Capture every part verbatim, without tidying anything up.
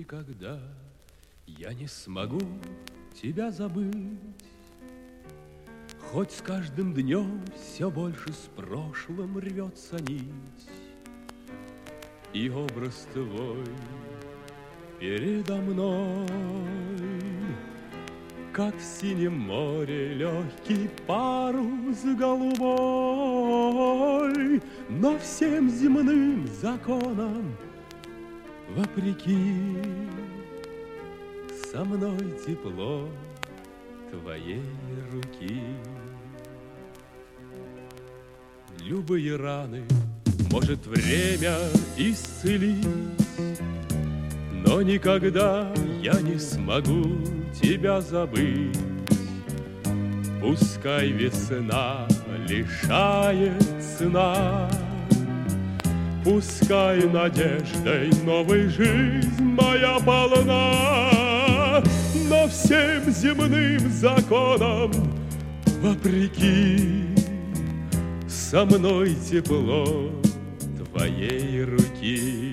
никогда я не смогу тебя забыть. Хоть с каждым днем все больше с прошлым рвется нить, и образ твой передо мной, как в синем море легкий парус голубой, но всем земным законам вопреки со мной тепло твоей руки. Любые раны может время исцелить, но никогда я не смогу тебя забыть. Пускай весна лишает сна, пускай надеждой новой жизнь моя полна, но всем земным законам вопреки со мной тепло твоей руки.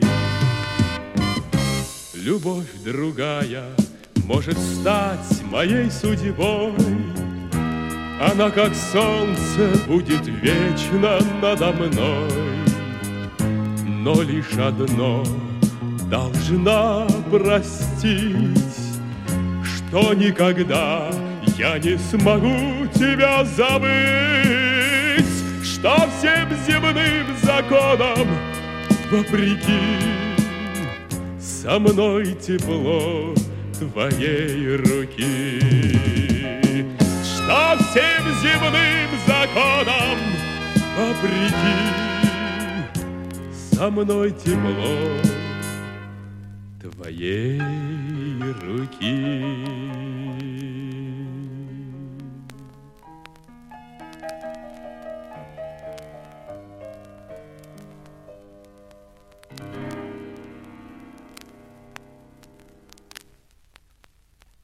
Любовь другая может стать моей судьбой, она, как солнце, будет вечно надо мной, но лишь одно должна простить, что никогда я не смогу тебя забыть, что всем земным законам вопреки со мной тепло твоей руки, что всем земным законам вопреки со мной тепло твоей руки.